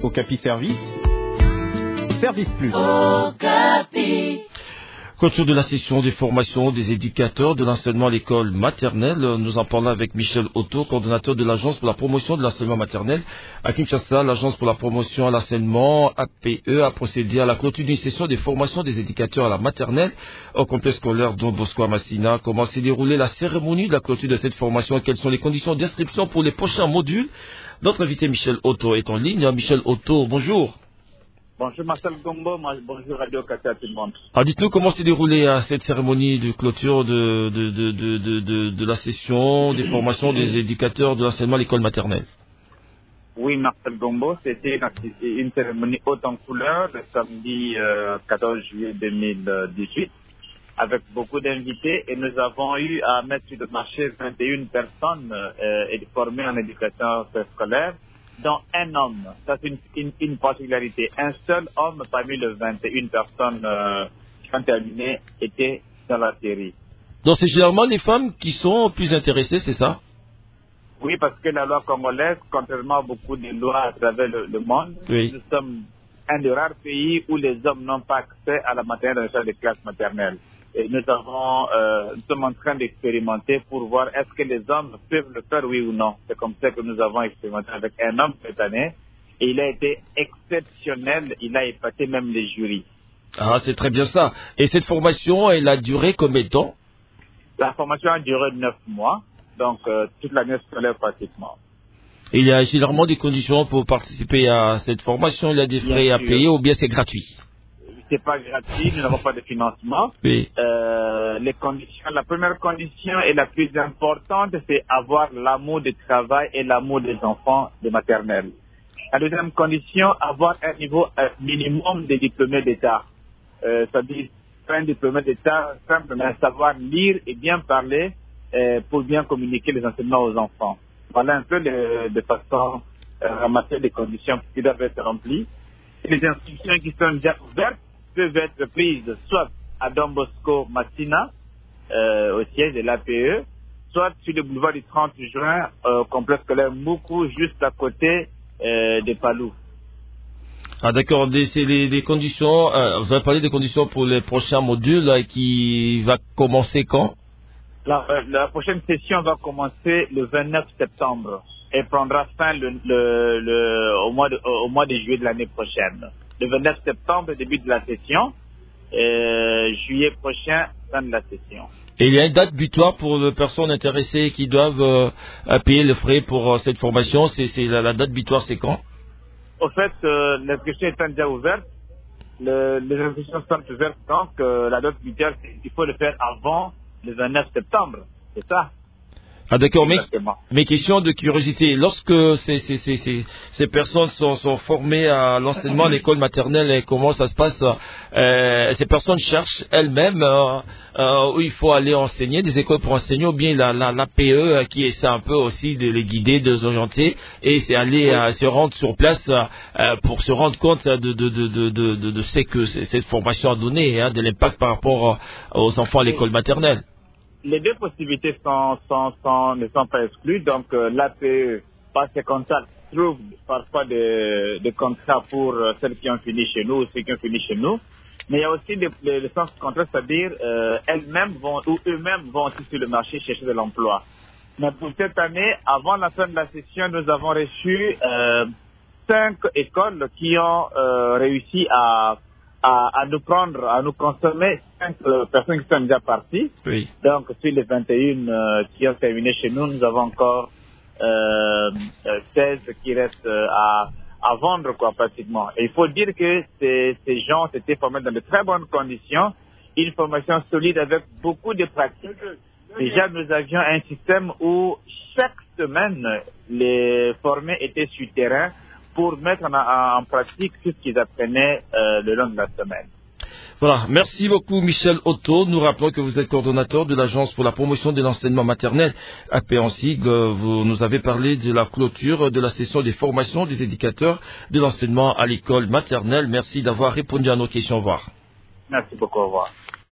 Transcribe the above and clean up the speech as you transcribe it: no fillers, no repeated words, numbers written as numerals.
Okapi Service, Service Plus. Clôture de la session des formations des éducateurs de l'enseignement à l'école maternelle. Nous en parlons avec Michel Otto, coordonnateur de l'Agence pour la promotion de l'enseignement maternel. À Kinshasa, l'Agence pour la promotion à l'enseignement, APE, a procédé à la clôture d'une session des formations des éducateurs à la maternelle au complexe scolaire Don Bosco à Massina. Comment s'est déroulée la cérémonie de la clôture de cette formation et quelles sont les conditions d'inscription pour les prochains modules? Notre invité Michel Otto est en ligne. Michel Otto, bonjour. Bonjour Marcel Gombo, bonjour Radio Kata tout le monde. Alors dites-nous comment s'est déroulée cette cérémonie de clôture de la session des formations des éducateurs de l'enseignement à l'école maternelle. Oui Marcel Gombo, c'était une cérémonie haute en couleur le samedi 14 juillet 2018 avec beaucoup d'invités et nous avons eu à mettre sur le marché 21 personnes formées en éducation scolaire, dont un homme. Ça, c'est une particularité. Un seul homme parmi les 21 personnes qui ont terminé était dans la série. Donc, c'est généralement les femmes qui sont plus intéressées, c'est ça? Oui, parce que la loi congolaise, contrairement à beaucoup de lois à travers le monde, oui, nous sommes un des rares pays où les hommes n'ont pas accès à la maternelle dans les classes maternelles. Et nous sommes en train d'expérimenter pour voir est-ce que les hommes peuvent le faire, oui ou non. C'est comme ça que nous avons expérimenté avec un homme cette année. Et il a été exceptionnel. Il a épaté même les jurys. Ah, c'est très bien ça. Et cette formation, elle a duré combien de temps? La formation a duré 9 mois. Donc, toute l'année scolaire pratiquement. Et il y a généralement des conditions pour participer à cette formation? Il y a des frais à payer ou bien c'est gratuit? C'est pas gratuit, nous n'avons pas de financement. Oui. Les conditions, la première condition et la plus importante, c'est avoir l'amour du travail et l'amour des enfants de maternelle. La deuxième condition, avoir un niveau minimum de diplômés d'État. C'est-à-dire, un diplômé d'État, simplement savoir lire et bien parler pour bien communiquer les enseignements aux enfants. Voilà un peu de façon ramasser des conditions qui doivent être remplies. Et les inscriptions qui sont déjà ouvertes peuvent être prises soit à Don Bosco Massina, au siège de l'APE, soit sur le boulevard du 30 juin, au complexe scolaire Moukou, juste à côté de Palou. Ah d'accord, c'est les conditions, vous avez parlé des conditions pour les prochains modules qui va commencer quand? La prochaine session va commencer le 29 septembre et prendra fin au mois de juillet de l'année prochaine. Le 29 septembre, début de la session, juillet prochain, fin de la session. Et il y a une date butoir pour les personnes intéressées qui doivent payer les frais pour cette formation. La date butoir, c'est quand? Au fait, l'inscription étant déjà ouverte, les inscriptions sont ouvertes, donc la date butoir, il faut le faire avant le 29 septembre, c'est ça? Ah d'accord, mais question de curiosité, lorsque ces personnes sont formées à l'enseignement à l'école maternelle, et comment ça se passe? Ces personnes cherchent elles-mêmes où il faut aller enseigner, des écoles pour enseigner, ou bien l'APE qui essaie un peu aussi de les guider, de les orienter, et c'est aller se rendre sur place pour se rendre compte de ce que cette formation a donné, de l'impact par rapport aux enfants à l'école maternelle. Les deux possibilités ne sont pas exclues. Donc, l'APE, par ses contacts, trouve parfois des contrats pour celles qui ont fini chez nous ou ceux qui ont fini chez nous. Mais il y a aussi le sens contraire, c'est-à-dire elles-mêmes vont ou eux-mêmes vont aussi sur le marché chercher de l'emploi. Mais pour cette année, avant la fin de la session, nous avons reçu 5 écoles qui ont réussi à nous consommer 5 personnes qui sont déjà parties. Oui. Donc, sur les 21 qui ont terminé chez nous, nous avons encore 16 qui restent à vendre, quoi, pratiquement. Et il faut dire que ces gens s'étaient formés dans de très bonnes conditions, une formation solide avec beaucoup de pratiques. Déjà, nous avions un système où chaque semaine, les formés étaient sur le terrain pour mettre en pratique tout ce qu'ils apprenaient le long de la semaine. Voilà, merci beaucoup Michel Otto. Nous rappelons que vous êtes coordonnateur de l'Agence pour la promotion de l'enseignement maternel à Péansig. Vous nous avez parlé de la clôture de la session des formations des éducateurs de l'enseignement à l'école maternelle. Merci d'avoir répondu à nos questions. Au revoir. Merci beaucoup, au revoir.